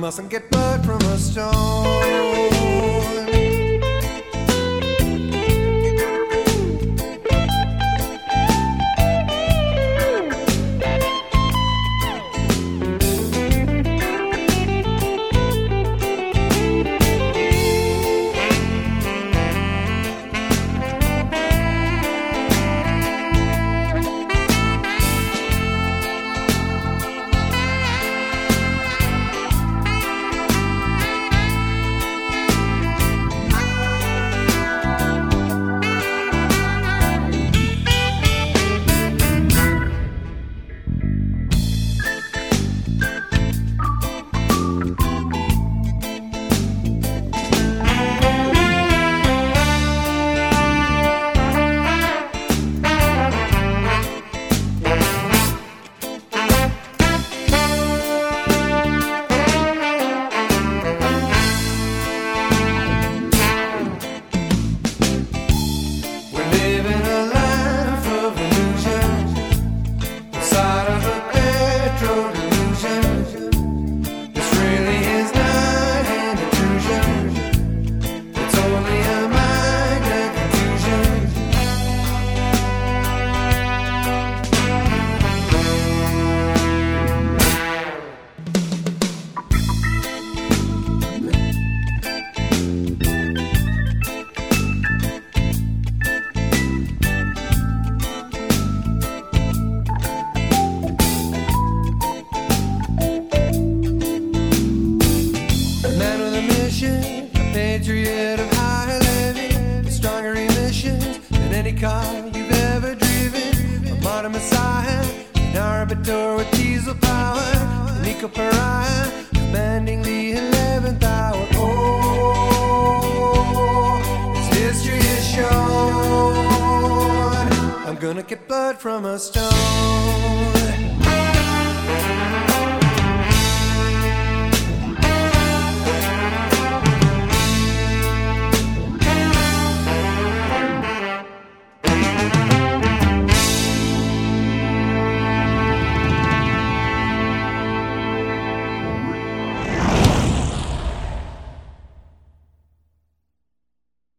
mustn't get blood from a stone. Patriot of higher living, stronger emissions than any car you've ever driven. A modern messiah, an arbiter with diesel power, an eco-pariah, commanding the 11th hour. Oh, his history is shown. I'm gonna get blood from a stone.